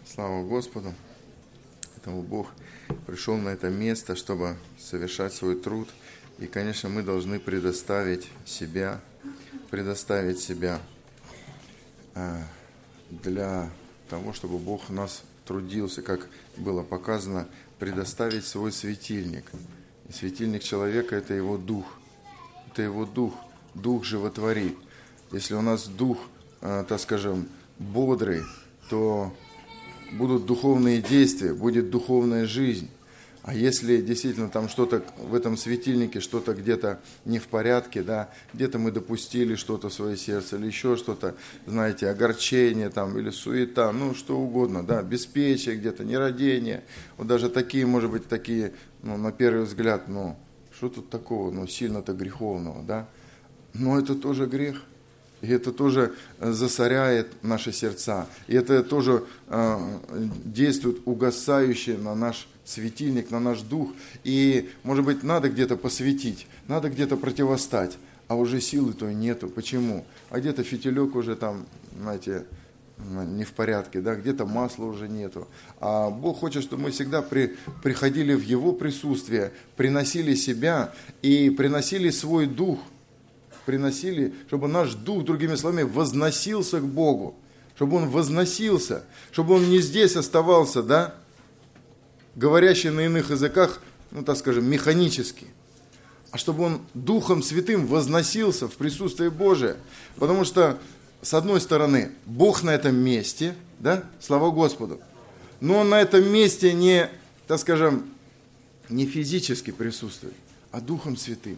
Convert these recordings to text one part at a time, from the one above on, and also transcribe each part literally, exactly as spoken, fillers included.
Слава Господу! Поэтому Бог пришел на это место, чтобы совершать свой труд. И, конечно, мы должны предоставить себя, предоставить себя для того, чтобы Бог в нас трудился, как было показано, предоставить свой светильник. И светильник человека – это его дух. Это его дух. Дух животворит. Если у нас дух, так скажем, бодрый, то будут духовные действия, будет духовная жизнь. А если действительно там что-то в этом светильнике, что-то где-то не в порядке, да, где-то мы допустили что-то в свое сердце, или еще что-то, знаете, огорчение там, или суета, ну, что угодно, да, беспечие где-то, нерадение, вот даже такие, может быть, такие, ну, на первый взгляд, ну, что тут такого, ну, сильно-то греховного, да, но это тоже грех. И это тоже засоряет наши сердца. И это тоже э, действует угасающе на наш светильник, на наш дух. И, может быть, надо где-то посветить, надо где-то противостать, а уже силы той нету. Почему? А где-то фитилек уже там, знаете, не в порядке, да, где-то масла уже нету. А Бог хочет, чтобы мы всегда при, приходили в Его присутствие, приносили себя и приносили свой дух, приносили, чтобы наш дух, другими словами, возносился к Богу, чтобы он возносился, чтобы он не здесь оставался, да, говорящий на иных языках, ну, так скажем, механически, а чтобы он Духом Святым возносился в присутствие Божие, потому что, с одной стороны, Бог на этом месте, да, слава Господу, но он на этом месте не, так скажем, не физически присутствует, а Духом Святым.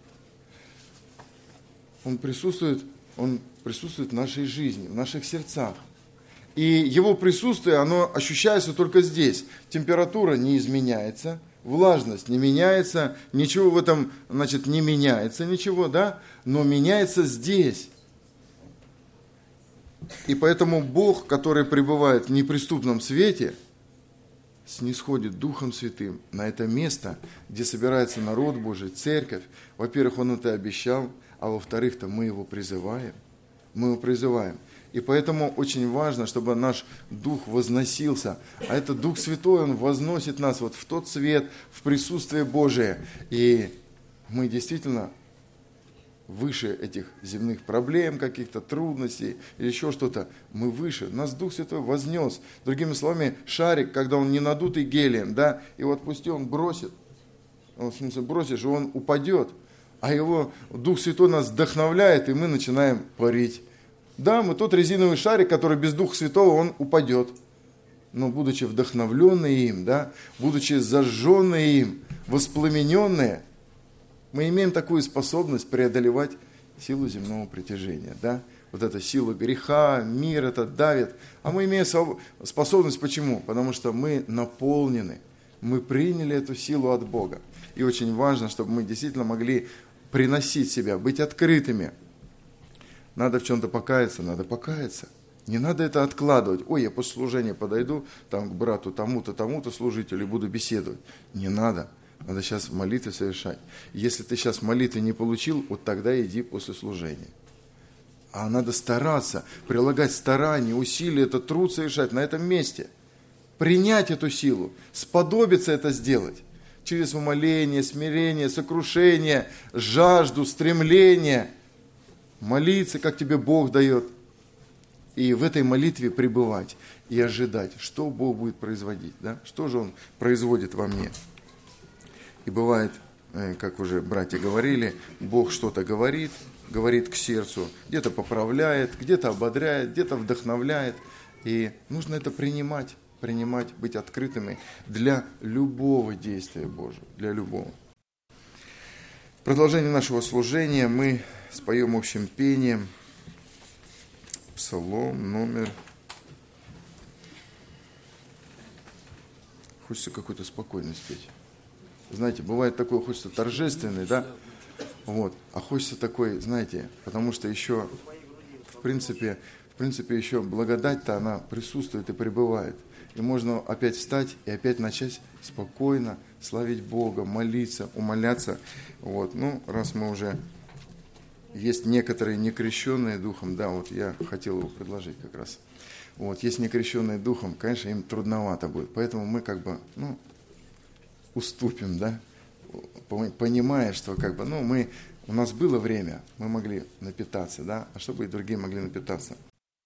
Он присутствует, он присутствует в нашей жизни, в наших сердцах. И его присутствие, оно ощущается только здесь. Температура не изменяется, влажность не меняется, ничего в этом, значит, не меняется, ничего, да? Но меняется здесь. И поэтому Бог, который пребывает в неприступном свете, снисходит Духом Святым на это место, где собирается народ Божий, церковь. Во-первых, Он это обещал, а во-вторых-то мы его призываем. Мы его призываем. И поэтому очень важно, чтобы наш дух возносился. А этот Дух Святой, он возносит нас вот в тот свет, в присутствие Божие. И мы действительно выше этих земных проблем, каких-то трудностей или еще что-то. Мы выше. Нас Дух Святой вознес. Другими словами, шарик, когда он не надутый гелием, да, и вот пусть он бросит, он, в смысле, бросишь, и он упадет. А его Дух Святой нас вдохновляет, и мы начинаем парить. Да, мы тот резиновый шарик, который без Духа Святого, он упадет. Но будучи вдохновленные им, да, будучи зажженные им, воспламененные, мы имеем такую способность преодолевать силу земного притяжения. Да? Вот эта сила греха, мир этот давит. А мы имеем способность, почему? Потому что мы наполнены, мы приняли эту силу от Бога. И очень важно, чтобы мы действительно могли приносить себя, быть открытыми. Надо в чем-то покаяться, надо покаяться. Не надо это откладывать. Ой, я после служения подойду там, к брату тому-то, тому-то служителю и буду беседовать. Не надо. Надо сейчас молитвы совершать. Если ты сейчас молитвы не получил, вот тогда иди после служения. А надо стараться, прилагать старания, усилия, это труд совершать на этом месте. Принять эту силу, сподобиться это сделать. Через умоление, смирение, сокрушение, жажду, стремление. Молиться, как тебе Бог дает. И в этой молитве пребывать и ожидать, что Бог будет производить. Да? Что же Он производит во мне. И бывает, как уже братья говорили, Бог что-то говорит, говорит к сердцу, где-то поправляет, где-то ободряет, где-то вдохновляет. И нужно это принимать. принимать, быть открытыми для любого действия Божьего, для любого. В продолжении нашего служения мы споем общим пением псалом номер... Хочется какой-то спокойный спеть. Знаете, бывает такое, хочется торжественный, да? Вот. А хочется такой, знаете, потому что еще, в принципе, в принципе, еще благодать-то она присутствует и пребывает. И можно опять встать и опять начать спокойно славить Бога, молиться, умоляться. Вот. Ну, раз мы уже... Есть некоторые некрещенные духом, да, вот я хотел его предложить как раз. Вот, есть некрещенные духом, конечно, им трудновато будет. Поэтому мы как бы, ну, уступим, да, понимая, что как бы, ну, мы, у нас было время, мы могли напитаться, да, а чтобы и другие могли напитаться.